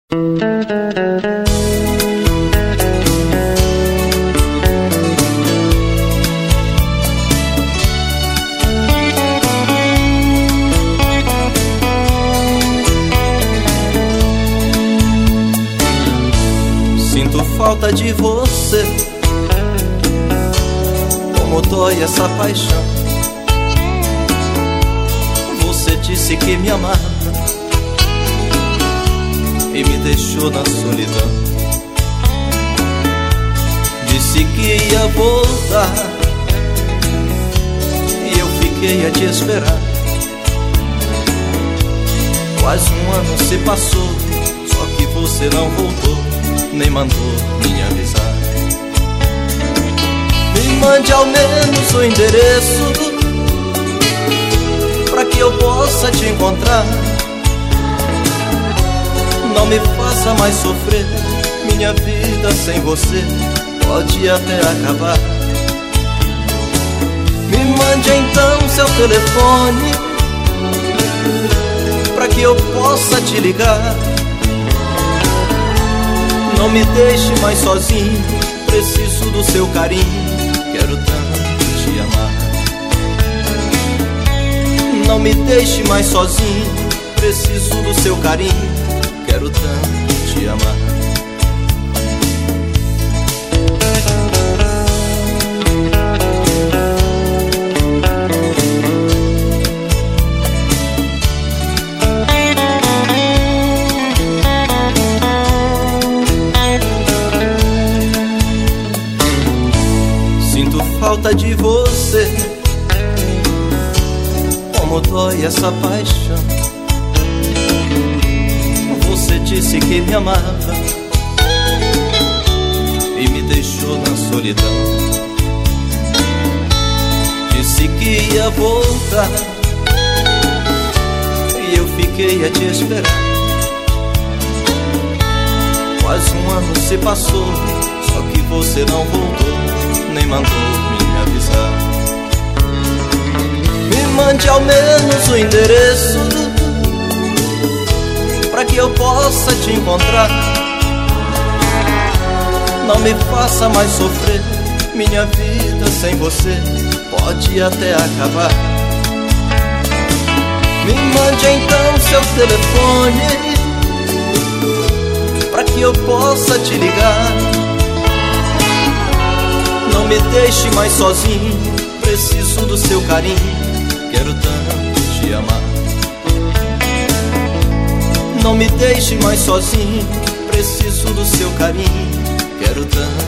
Sinto falta de você, como dói essa paixão. Você disse que me amava e me deixou na solidão. Disse que ia voltar e eu fiquei a te esperar. Quase um ano se passou, só que você não voltou, nem mandou me avisar. Me mande ao menos o endereço pra que eu possa te encontrar. Não me faça mais sofrer, minha vida sem você pode até acabar. Me mande então seu telefone pra que eu possa te ligar. Não me deixe mais sozinho, preciso do seu carinho, quero tanto te amar. Não me deixe mais sozinho, preciso do seu carinho, quero tanto te amar. Sinto falta de você, como dói essa paixão. Você disse que me amava e me deixou na solidão. Disse que ia voltar e eu fiquei a te esperar. Quase um ano se passou, só que você não voltou, nem mandou me avisar. Me mande ao menos o endereço pra que eu possa te encontrar. Não me faça mais sofrer, minha vida sem você pode até acabar. Me mande então seu telefone pra que eu possa te ligar. Não me deixe mais sozinho, preciso do seu carinho, quero tanto te amar. Não me deixe mais sozinho, preciso do seu carinho, quero tanto